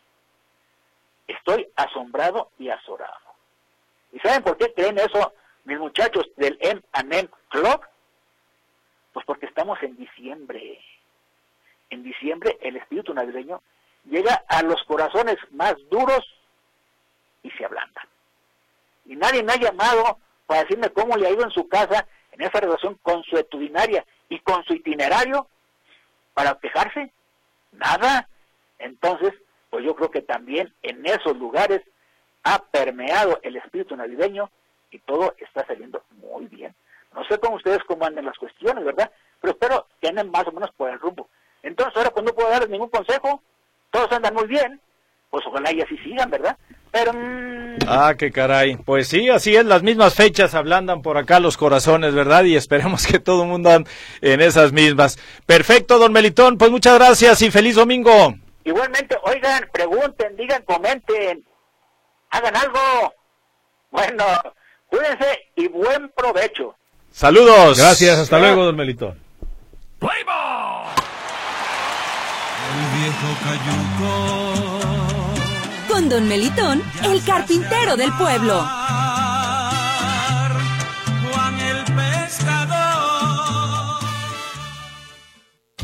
estoy asombrado y azorado. ¿Y saben por qué creen eso mis muchachos del M&M Club? Pues porque estamos en diciembre. En diciembre el espíritu navideño llega a los corazones más duros y se ablandan. Y nadie me ha llamado para decirme cómo le ha ido en su casa en esa relación consuetudinaria y con su itinerario para quejarse. Nada. Entonces, pues yo creo que también en esos lugares ha permeado el espíritu navideño y todo está saliendo muy bien. No sé con ustedes cómo andan las cuestiones, ¿verdad? Pero espero que anden más o menos por el rumbo. Entonces ahora pues no puedo darles ningún consejo, todos andan muy bien, pues ojalá y así sigan, ¿verdad? Pero... qué caray. Pues sí, así es, las mismas fechas ablandan por acá los corazones, ¿verdad? Y esperemos que todo el mundo ande en esas mismas. Perfecto, don Melitón, pues muchas gracias y feliz domingo. Igualmente, oigan, pregunten, digan, comenten, hagan algo. Bueno, cuídense y buen provecho. Saludos. Gracias, hasta luego, don Melitón. ¡Play ball! El viejo cayuco. Con don Melitón, el carpintero del pueblo. Juan el pescador.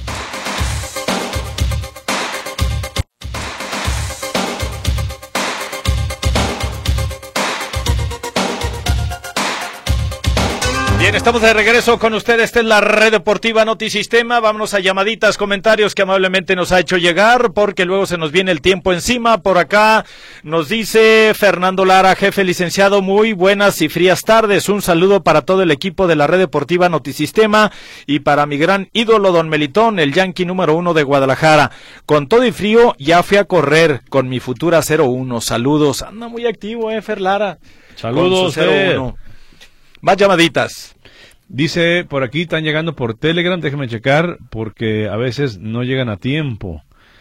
Bien, estamos de regreso con ustedes. Esta es la Red Deportiva Notisistema. Vámonos a llamaditas, comentarios que amablemente nos ha hecho llegar, porque luego se nos viene el tiempo encima. Por acá nos dice Fernando Lara, jefe licenciado, muy buenas y frías tardes. Un saludo para todo el equipo de la Red Deportiva Notisistema y para mi gran ídolo Don Melitón, el Yankee número 1 de Guadalajara. Con todo y frío, ya fui a correr con mi futura 01. Saludos. Anda muy activo, Fer Lara. Saludos, 01. Más llamaditas. Dice, por aquí están llegando por Telegram, déjeme checar, porque a veces no llegan a tiempo.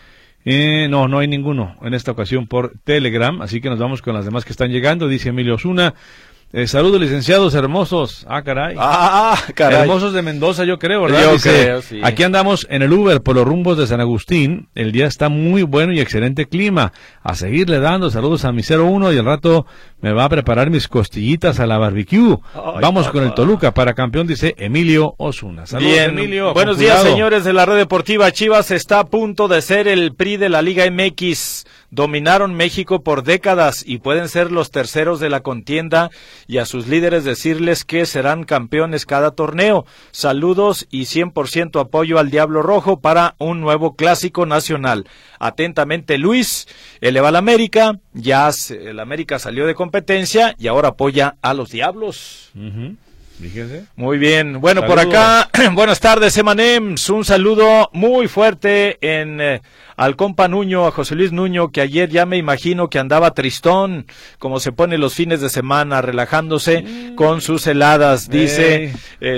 No hay ninguno en esta ocasión por Telegram, así que nos vamos con las demás que están llegando. Dice Emilio Osuna, saludos licenciados hermosos. Caray. Hermosos de Mendoza, yo creo, ¿verdad? Yo Dice, creo, sí. Aquí andamos en el Uber por los rumbos de San Agustín. El día está muy bueno y excelente clima. A seguirle dando saludos a mi 01 y al rato me va a preparar mis costillitas a la barbecue. Vamos con el Toluca para campeón, dice Emilio Osuna. Saludos, bien, Emilio. buenos días, señores de la Red Deportiva. Chivas está a punto de ser el PRI de la Liga MX. Dominaron México por décadas y pueden ser los terceros de la contienda, y a sus líderes decirles que serán campeones cada torneo. Saludos y 100% apoyo al Diablo Rojo para un nuevo clásico nacional. Atentamente Luis, eleva al América, ya el América salió de competencia y ahora apoya a los Diablos. Fíjese. Muy bien, bueno, Saludos. por acá, buenas tardes, Emanems, un saludo muy fuerte al compa Nuño, a José Luis Nuño, que ayer ya me imagino que andaba tristón, como se pone los fines de semana, relajándose con sus heladas, dice,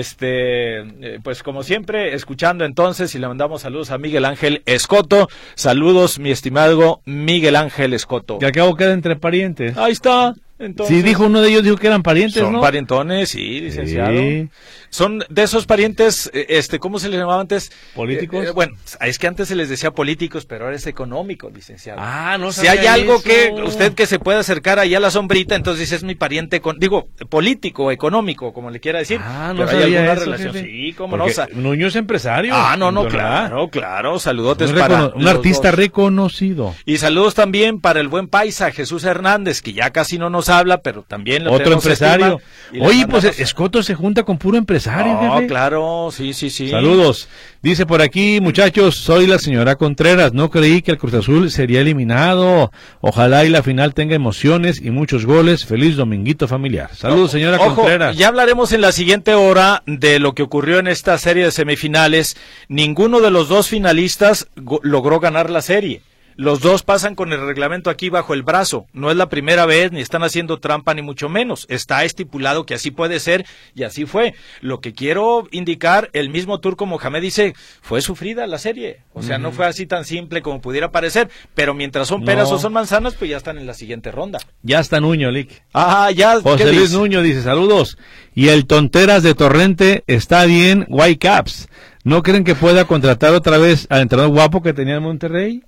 pues como siempre, escuchando entonces, y le mandamos saludos a Miguel Ángel Escoto. Saludos, mi estimado Miguel Ángel Escoto. Que al cabo queda entre parientes. Ahí está. Entonces, Sí, dijo uno de ellos, dijo que eran parientes, son ¿no? parientones, sí, licenciado. Sí. Son de esos parientes, ¿cómo se les llamaba antes? ¿Políticos? Bueno, es que antes se les decía políticos, pero ahora es económico, licenciado. No Si hay algo que usted que se pueda acercar ahí a la sombrita, entonces dice, es mi pariente, político, económico, como le quiera decir. No pero hay sabía alguna eso, relación. jefe. Sí, cómo Porque no. Nuño es empresario. Claro, saludotes Un para un artista los dos. reconocido. Y saludos también para el buen paisa Jesús Hernández, que ya casi no nos habla, pero también lo Otro tenemos empresario. estima, y le Oye, pues mandamos- Escoto se junta con puro empresario, No, jefe. claro, sí. Saludos. Dice por aquí, muchachos, soy la señora Contreras. No creí que el Cruz Azul sería eliminado. Ojalá y la final tenga emociones y muchos goles. Feliz dominguito familiar. Saludos, señora Ojo, Contreras. ya hablaremos en la siguiente hora de lo que ocurrió en esta serie de semifinales. Ninguno de los dos finalistas logró ganar la serie. Los dos pasan con el reglamento aquí bajo el brazo. No es la primera vez, ni están haciendo trampa, ni mucho menos. Está estipulado que así puede ser, y así fue. Lo que quiero indicar, el mismo Turco Mohamed dice, fue sufrida la serie. O sea, no fue así tan simple como pudiera parecer. Pero mientras son peras o son manzanas, pues ya están en la siguiente ronda. Ya está Nuño, Lick. Ya. José ¿qué Luis dice? Nuño dice, saludos. Y el Tonteras de Torrente está bien, Whitecaps. ¿No creen que pueda contratar otra vez al entrenador guapo que tenía en Monterrey?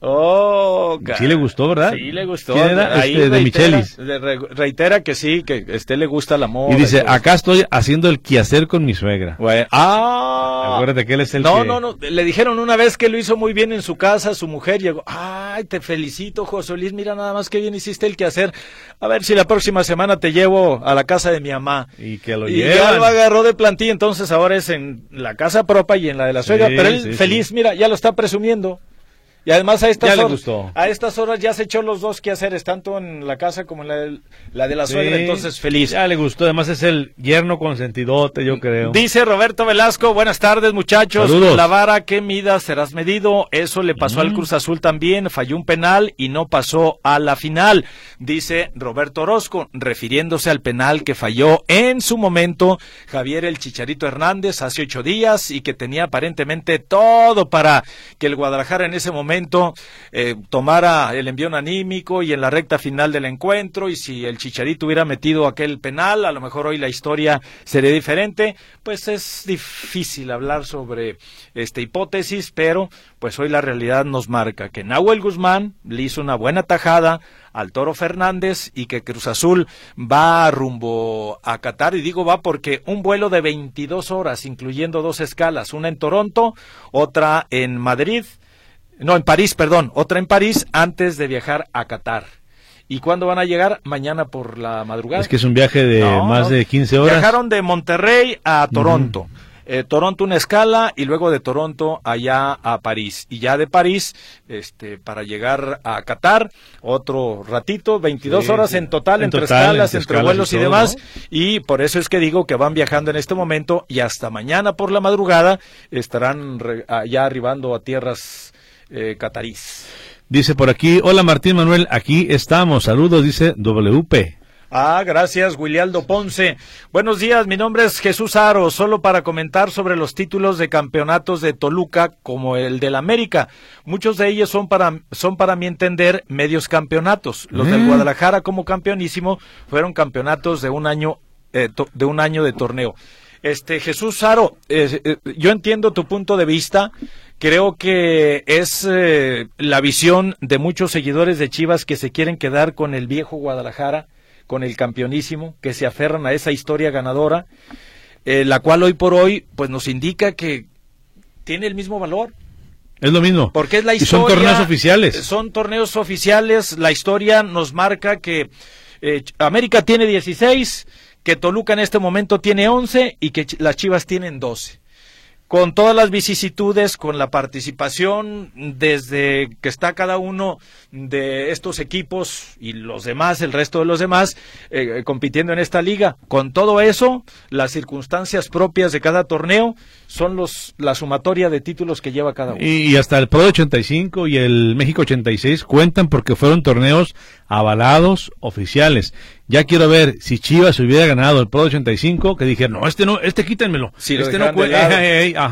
Sí le gustó, ¿verdad? Sí le gustó. ¿Quién era? Ahí De reitera- Michelis. Reitera que sí, que le gusta la moda. Y dice, todo. acá estoy haciendo el quehacer con mi suegra. Bueno, Acuérdate que él es el no, que... no, le dijeron una vez que lo hizo muy bien en su casa, su mujer llegó, ay, te felicito, José Luis, mira nada más que bien hiciste el quehacer, a ver si la próxima semana te llevo a la casa de mi mamá. Y que lo Y llevan. ya lo agarró de plantilla, entonces ahora es en la casa propia y en la de la suegra, Sí, pero él sí, feliz, sí. mira, ya lo está presumiendo. Y además a estas Ya le horas, gustó. a estas horas ya se echó los dos quehaceres, tanto en la casa como en la de la suegra, Sí, entonces feliz. Ya le gustó, además es el yerno consentidote, yo creo. Dice Roberto Velasco, buenas tardes muchachos. Saludos. La vara que midas serás medido. Eso le pasó al Cruz Azul también, falló un penal y no pasó a la final. Dice Roberto Orozco, refiriéndose al penal que falló en su momento Javier el Chicharito Hernández hace 8 días y que tenía aparentemente todo para que el Guadalajara en ese momento tomara el envión anímico y en la recta final del encuentro, y si el Chicharito hubiera metido aquel penal, a lo mejor hoy la historia sería diferente. Pues es difícil hablar sobre esta hipótesis, pero pues hoy la realidad nos marca que Nahuel Guzmán le hizo una buena tajada al Toro Fernández y que Cruz Azul va rumbo a Qatar, y digo va porque un vuelo de 22 horas, incluyendo 2 escalas, una en Toronto, otra en París, otra en París antes de viajar a Qatar. ¿Y cuándo van a llegar? Mañana por la madrugada. Es que es un viaje de más de 15 horas. Viajaron de Monterrey a Toronto. Toronto una escala y luego de Toronto allá a París. Y ya de París, para llegar a Qatar, otro ratito, 22 horas en total, entre escalas, entre vuelos y demás. ¿No? Y por eso es que digo que van viajando en este momento y hasta mañana por la madrugada estarán ya arribando a tierras catarís. Dice por aquí, hola Martín Manuel, aquí estamos, saludos, dice WP. Gracias, Willialdo Ponce. Buenos días, mi nombre es Jesús Aro, solo para comentar sobre los títulos de campeonatos de Toluca como el del América. Muchos de ellos son para mi entender medios campeonatos. Los del Guadalajara como campeonísimo fueron campeonatos de un año de torneo. Jesús Aro, yo entiendo tu punto de vista. Creo que es la visión de muchos seguidores de Chivas que se quieren quedar con el viejo Guadalajara, con el campeonísimo, que se aferran a esa historia ganadora, la cual hoy por hoy pues nos indica que tiene el mismo valor. Es lo mismo. Porque es la historia. Y son torneos oficiales. Son torneos oficiales. La historia nos marca que América tiene 16, que Toluca en este momento tiene 11 y que las Chivas tienen 12. Con todas las vicisitudes, con la participación desde que está cada uno de estos equipos y los demás, el resto de los demás, compitiendo en esta liga. Con todo eso, las circunstancias propias de cada torneo son la sumatoria de títulos que lleva cada uno. Y hasta el Pro 85 y el México 86 cuentan porque fueron torneos avalados oficiales. Ya quiero ver si Chivas hubiera ganado el Pro 85, que dijeron, no, quítenmelo. Si este no cuenta.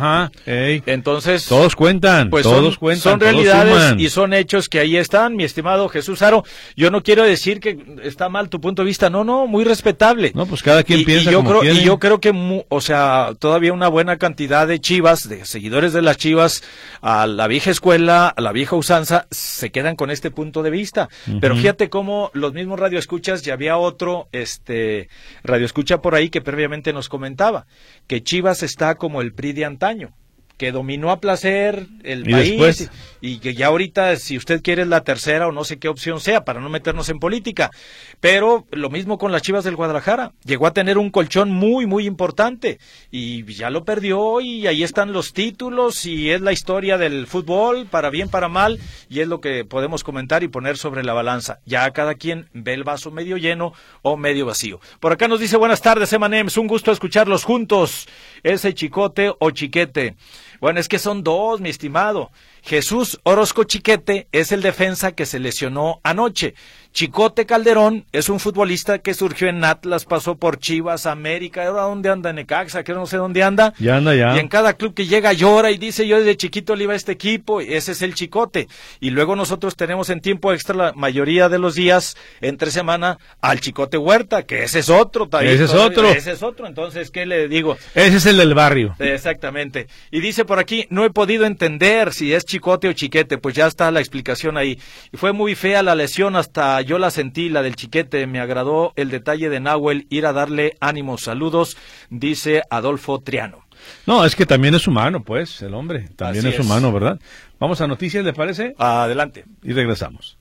Entonces, todos cuentan, pues todos cuentan. Son realidades y son hechos que ahí están, mi estimado Jesús Aro. Yo no quiero decir que está mal tu punto de vista, no, muy respetable. No, pues cada quien piensa como quiere. Y yo creo que, todavía una buena cantidad de Chivas, de seguidores de las Chivas, a la vieja escuela, a la vieja usanza, se quedan con este punto de vista. Pero fíjate cómo los mismos radioescuchas, ya había otro radioescucha por ahí que previamente nos comentaba que Chivas está como el PRI de antaño, que dominó a placer el país después, y que ya ahorita, si usted quiere, es la tercera o no sé qué opción sea, para no meternos en política. Pero lo mismo con las Chivas del Guadalajara. Llegó a tener un colchón muy, muy importante y ya lo perdió y ahí están los títulos y es la historia del fútbol, para bien, para mal, y es lo que podemos comentar y poner sobre la balanza. Ya cada quien ve el vaso medio lleno o medio vacío. Por acá nos dice, buenas tardes, Emanems, un gusto escucharlos juntos. Ese Chicote o Chiquete. Bueno, es que son dos, mi estimado. Jesús Orozco Chiquete es el defensa que se lesionó anoche. Chicote Calderón es un futbolista que surgió en Atlas, pasó por Chivas, América, ahora dónde anda, Necaxa, que no sé dónde anda. Ya anda ya. Y en cada club que llega llora y dice, yo desde chiquito le iba a este equipo, y ese es el Chicote. Y luego nosotros tenemos en tiempo extra la mayoría de los días, entre semana, al Chicote Huerta, que ese es otro. Ese es otro, entonces, ¿qué le digo? Ese es el del barrio. Exactamente. Y dice por aquí, no he podido entender si es Chicote o Chiquete, pues ya está la explicación ahí. Y fue muy fea la lesión, hasta yo la sentí, la del Chiquete. Me agradó el detalle de Nahuel, ir a darle ánimos, saludos, dice Adolfo Triano. No, es que también es humano, pues, el hombre, también es humano, ¿verdad? Vamos a noticias, ¿le parece? Adelante. Y regresamos.